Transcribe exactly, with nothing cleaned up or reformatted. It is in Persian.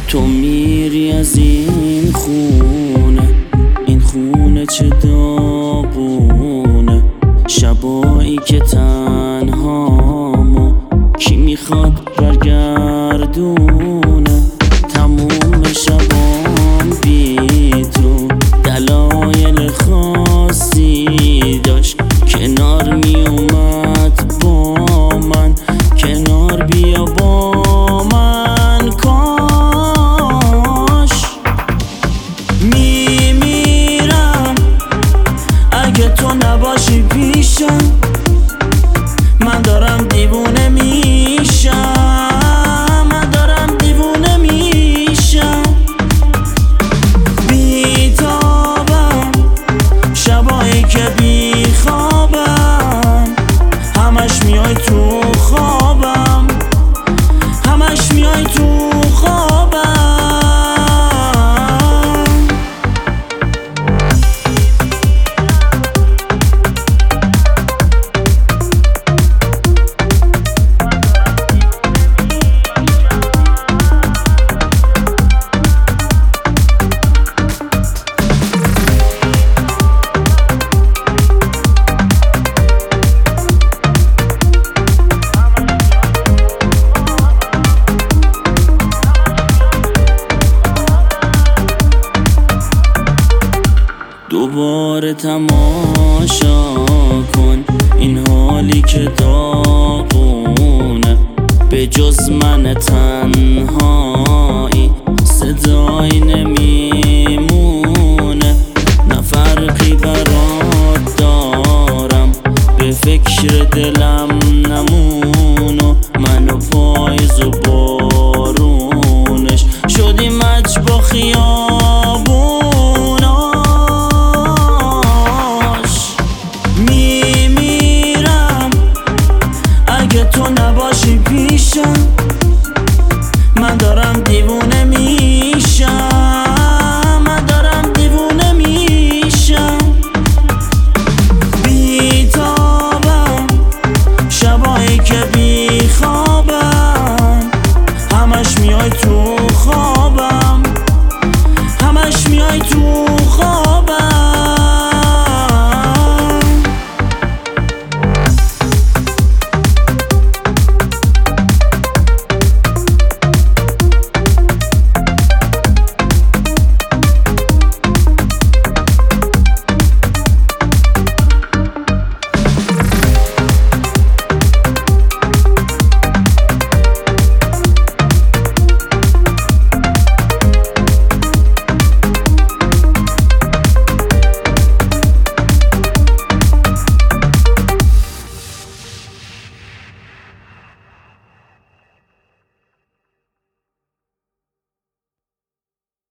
تو میری از این خونه، این خونه چه داغونه. شبایی که تنهامو کی میخواد برگردونه. تموم شبام بی تو دلایل خاصی داشت. کنار میومد با من، کنار بیا با من. کاش میمیرم اگه تو نباشی پیشم. من دارم دیوونه میشم، من دارم دیوونه میشم. بیتابم شبایی که بیخوابم، همش میای تو خوابم، همش میای تو خوابم. دوباره تماشا کن این حالی که داغونه. به جز من تنهایی صدایی نمی